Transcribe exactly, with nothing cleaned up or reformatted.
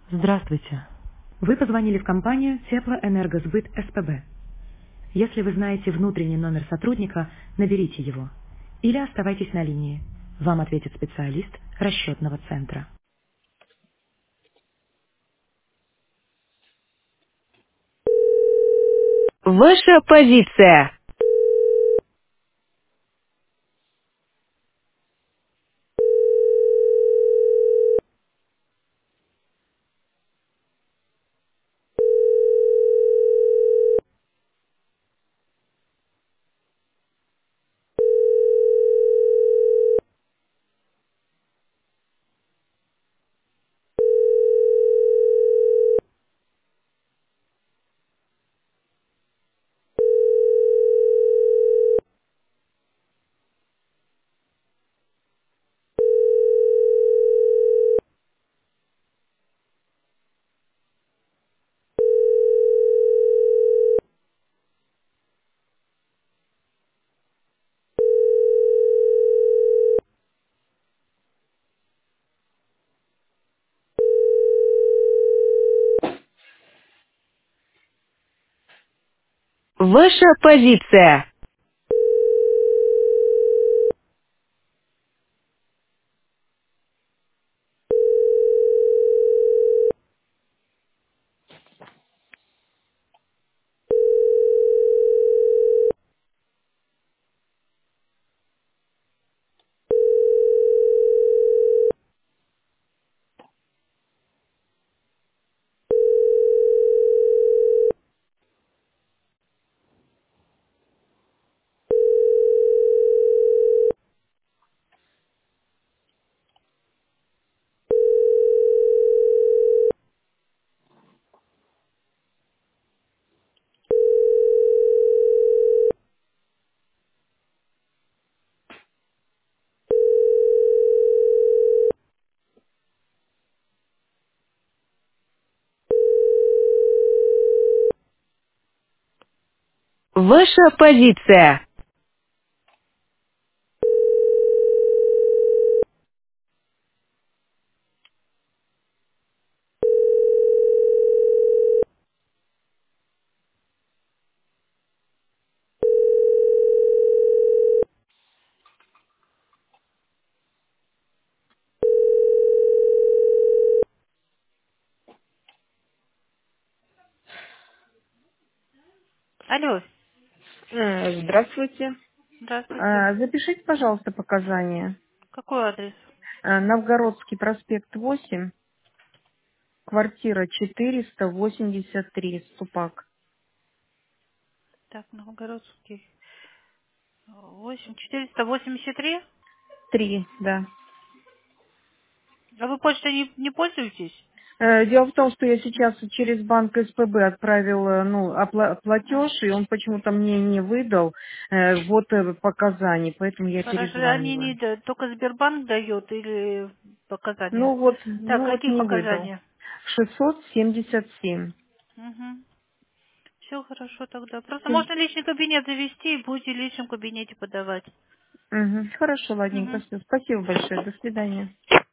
Здравствуйте. Вы позвонили в компанию Теплоэнергосбыт СПБ. Если вы знаете внутренний номер сотрудника, наберите его. Или оставайтесь на линии. Вам ответит специалист расчетного центра. Ваша позиция. Ваша позиция. Ваша позиция. Алло, Э, Здравствуйте. здравствуйте. Э, Запишите, пожалуйста, показания. Какой адрес? Э, Новгородский проспект восемь, квартира четыреста восемьдесят три, Ступак. Так, Новгородский. Восемь четыреста восемьдесят три. Три, да. А вы почтой не, не пользуетесь? Э, Дело в том, что я сейчас через банк СПБ отправил э, ну, опла- А, платеж, и он почему-то мне не выдал э, вот э, показаний, поэтому я Хорошо, они не перезваниваю. да- только Сбербанк дает или показания? Ну вот, Так, ну вот каких не выдал. показания? шестьсот семьдесят семь. Угу. Все хорошо тогда. Просто Всё. можно личный кабинет завести и будете в личном кабинете подавать. Мгм. Хорошо, ладненько, Угу. всё. Спасибо большое. До свидания.